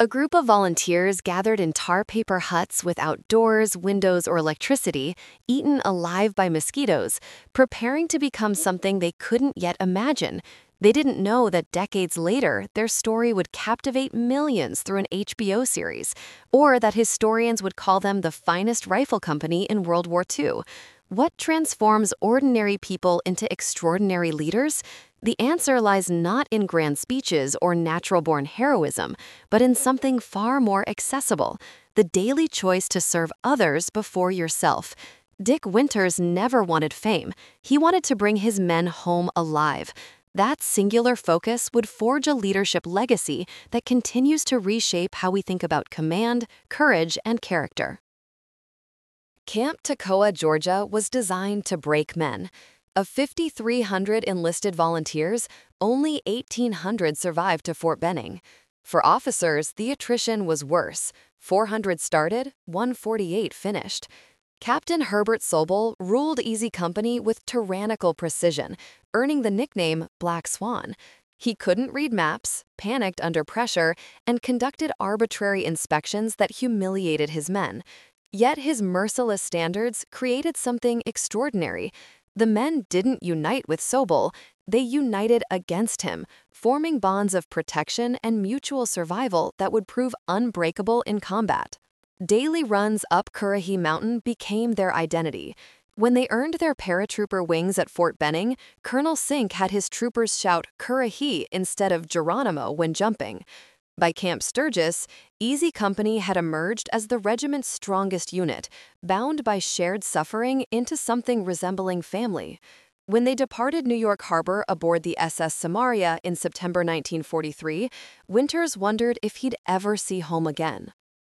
A group of volunteers gathered in tar paper huts without doors, windows, or electricity, eaten alive by mosquitoes, preparing to become something they couldn't yet imagine. They didn't know that decades later, their story would captivate millions through an HBO series, or that historians would call them the finest rifle company in World War II. What transforms ordinary people into extraordinary leaders? The answer lies not in grand speeches or natural-born heroism, but in something far more accessible: the daily choice to serve others before yourself. Dick Winters never wanted fame. He wanted to bring his men home alive. That singular focus would forge a leadership legacy that continues to reshape how we think about command, courage, and character. Camp Toccoa, Georgia, was designed to break men. Of 5,300 enlisted volunteers, only 1,800 survived to Fort Benning. For officers, the attrition was worse. 400 started, 148 finished. Captain Herbert Sobel ruled Easy Company with tyrannical precision, earning the nickname Black Swan. He couldn't read maps, panicked under pressure, and conducted arbitrary inspections that humiliated his men. Yet his merciless standards created something extraordinary. The men didn't unite with Sobel, they united against him, forming bonds of protection and mutual survival that would prove unbreakable in combat. Daily runs up Currahee Mountain became their identity. When they earned their paratrooper wings at Fort Benning, Colonel Sink had his troopers shout Currahee instead of Geronimo when jumping. By Camp Sturgis, Easy Company had emerged as the regiment's strongest unit, bound by shared suffering into something resembling family. When they departed New York Harbor aboard the SS Samaria in September 1943, Winters wondered if he'd ever see home again.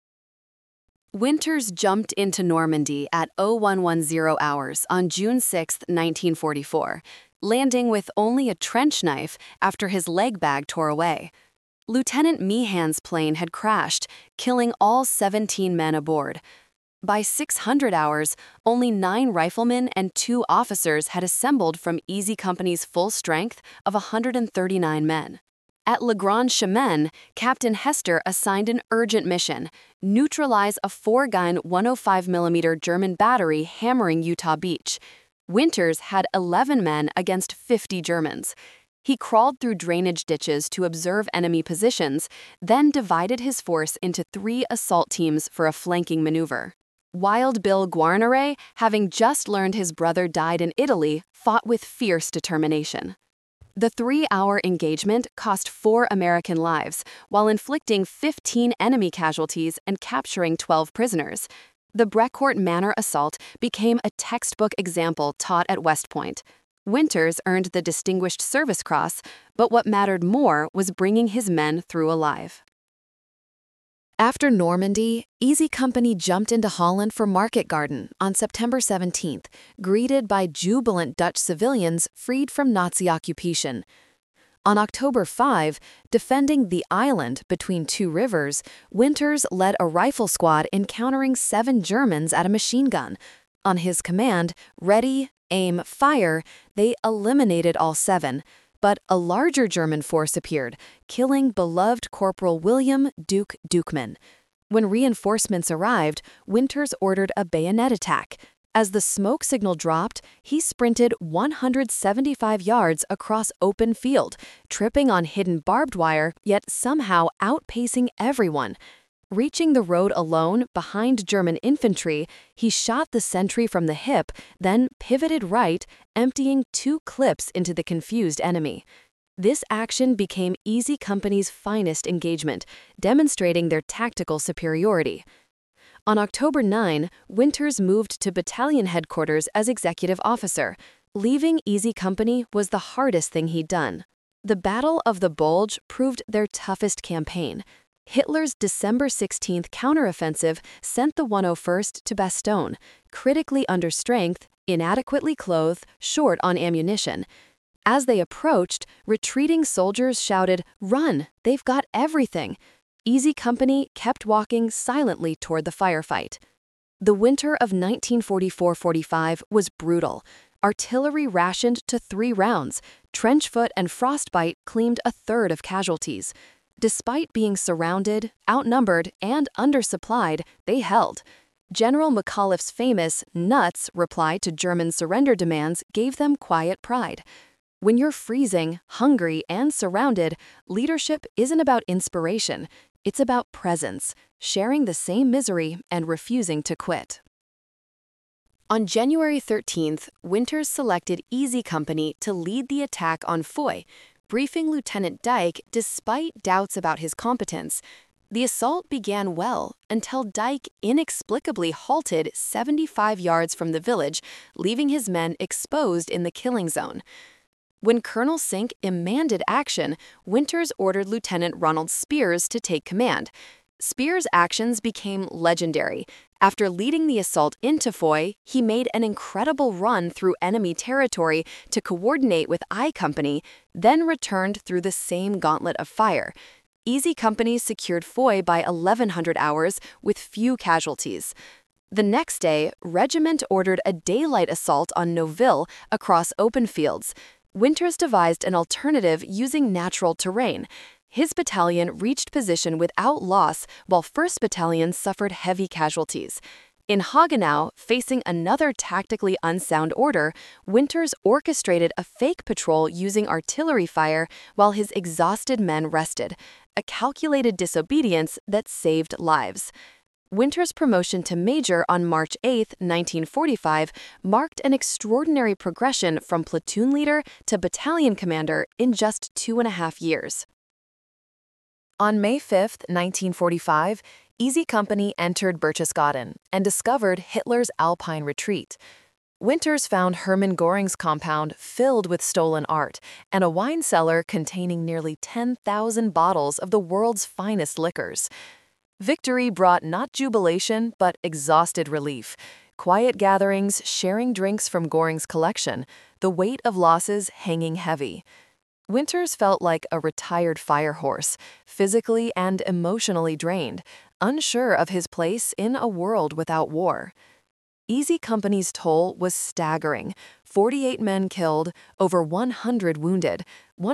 Winters jumped into Normandy at 0110 hours on June 6, 1944, landing with only a trench knife after his leg bag tore away. Lieutenant Meehan's plane had crashed, killing all 17 men aboard. By 600 hours, only 9 riflemen and 2 officers had assembled from Easy Company's full strength of 139 men. At Le Grand Chemin, Captain Hester assigned an urgent mission: neutralize a 4-gun 105mm German battery hammering Utah Beach. Winters had 11 men against 50 Germans. He crawled through drainage ditches to observe enemy positions, then divided his force into 3 assault teams for a flanking maneuver. Wild Bill Guarnere, having just learned his brother died in Italy, fought with fierce determination. The 3-hour engagement cost 4 American lives, while inflicting 15 enemy casualties and capturing 12 prisoners. The Brecourt Manor assault became a textbook example taught at West Point. Winters earned the Distinguished Service Cross, but what mattered more was bringing his men through alive. After Normandy, Easy Company jumped into Holland for Market Garden on September 17th, greeted by jubilant Dutch civilians freed from Nazi occupation. On October 5, defending the island between 2 rivers, Winters led a rifle squad encountering 7 Germans at a machine gun. On his command, ready, aim, fire, they eliminated all 7. But a larger German force appeared, killing beloved Corporal William Duke Dukeman. When reinforcements arrived, Winters ordered a bayonet attack. As the smoke signal dropped, he sprinted 175 yards across open field, tripping on hidden barbed wire, yet somehow outpacing everyone. Reaching the road alone behind German infantry, he shot the sentry from the hip, then pivoted right, emptying 2 clips into the confused enemy. This action became Easy Company's finest engagement, demonstrating their tactical superiority. On October 9, Winters moved to battalion headquarters as executive officer. Leaving Easy Company was the hardest thing he'd done. The Battle of the Bulge proved their toughest campaign. Hitler's December 16th counteroffensive sent the 101st to Bastogne, critically under strength, inadequately clothed, short on ammunition. As they approached, retreating soldiers shouted, "Run! They've got everything!" Easy Company kept walking silently toward the firefight. The winter of 1944-45 was brutal. Artillery rationed to 3 rounds. Trench foot and frostbite claimed a third of casualties. Despite being surrounded, outnumbered, and undersupplied, they held. General McAuliffe's famous "nuts" reply to German surrender demands gave them quiet pride. When you're freezing, hungry, and surrounded, leadership isn't about inspiration, it's about presence, sharing the same misery and refusing to quit. On January 13th, Winters selected Easy Company to lead the attack on Foy, briefing Lieutenant Dyke despite doubts about his competence. The assault began well until Dyke inexplicably halted 75 yards from the village, leaving his men exposed in the killing zone. When Colonel Sink demanded action, Winters ordered Lieutenant Ronald Spears to take command. Spears' actions became legendary. After leading the assault into Foy, he made an incredible run through enemy territory to coordinate with I Company, then returned through the same gauntlet of fire. Easy Company secured Foy by 1100 hours with few casualties. The next day, Regiment ordered a daylight assault on Noville across open fields. Winters devised an alternative using natural terrain. His battalion reached position without loss, while 1st Battalion suffered heavy casualties. In Hagenau, facing another tactically unsound order, Winters orchestrated a fake patrol using artillery fire while his exhausted men rested, a calculated disobedience that saved lives. Winters' promotion to Major on March 8, 1945, marked an extraordinary progression from platoon leader to battalion commander in just 2.5 years. On May 5, 1945, Easy Company entered Berchtesgaden and discovered Hitler's Alpine retreat. Winters found Hermann Göring's compound filled with stolen art and a wine cellar containing nearly 10,000 bottles of the world's finest liquors. Victory brought not jubilation, but exhausted relief. Quiet gatherings sharing drinks from Göring's collection, the weight of losses hanging heavy. Winters felt like a retired fire horse, physically and emotionally drained, unsure of his place in a world without war. Easy Company's toll was staggering: 48 men killed, over 100 wounded,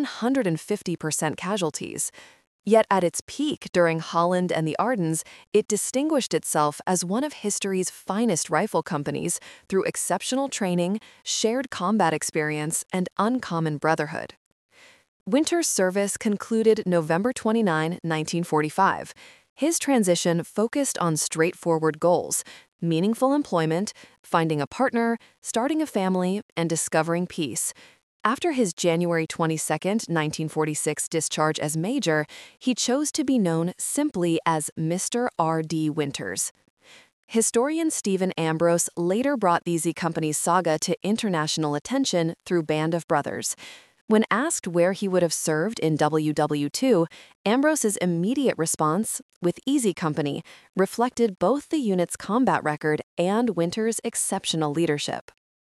150% casualties. Yet at its peak during Holland and the Ardennes, it distinguished itself as one of history's finest rifle companies through exceptional training, shared combat experience, and uncommon brotherhood. Winters' service concluded November 29, 1945. His transition focused on straightforward goals: meaningful employment, finding a partner, starting a family, and discovering peace. After his January 22, 1946 discharge as Major, he chose to be known simply as Mr. R.D. Winters. Historian Stephen Ambrose later brought the Easy Company's saga to international attention through Band of Brothers. When asked where he would have served in WW2, Ambrose's immediate response, with Easy Company, reflected both the unit's combat record and Winters' exceptional leadership.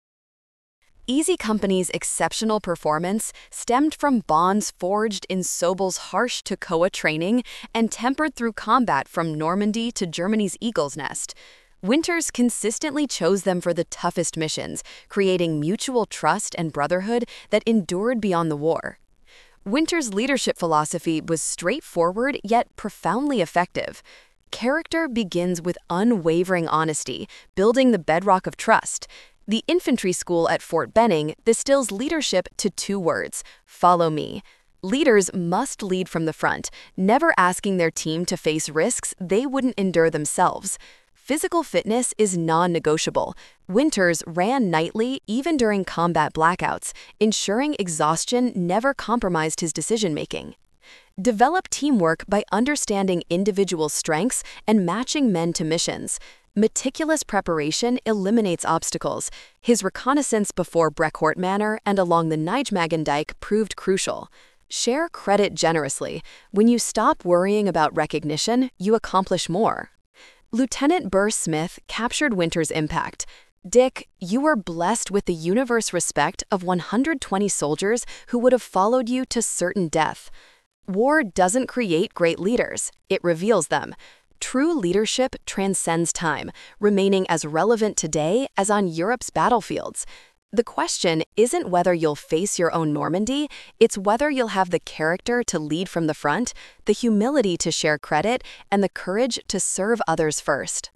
Easy Company's exceptional performance stemmed from bonds forged in Sobel's harsh Toccoa training and tempered through combat from Normandy to Germany's Eagle's Nest. Winters consistently chose them for the toughest missions, creating mutual trust and brotherhood that endured beyond the war. Winters' leadership philosophy was straightforward yet profoundly effective. Character begins with unwavering honesty, building the bedrock of trust. The infantry school at Fort Benning distills leadership to 2 words: follow me. Leaders must lead from the front, never asking their team to face risks they wouldn't endure themselves. Physical fitness is non-negotiable. Winters ran nightly even during combat blackouts, ensuring exhaustion never compromised his decision-making. Develop teamwork by understanding individual strengths and matching men to missions. Meticulous preparation eliminates obstacles. His reconnaissance before Brecourt Manor and along the Nijmegen Dike proved crucial. Share credit generously. When you stop worrying about recognition, you accomplish more. Lieutenant Burr Smith captured Winters' impact. Dick, you were blessed with the universe respect of 120 soldiers who would have followed you to certain death. War doesn't create great leaders, it reveals them. True leadership transcends time, remaining as relevant today as on Europe's battlefields. The question isn't whether you'll face your own Normandy, it's whether you'll have the character to lead from the front, the humility to share credit, and the courage to serve others first.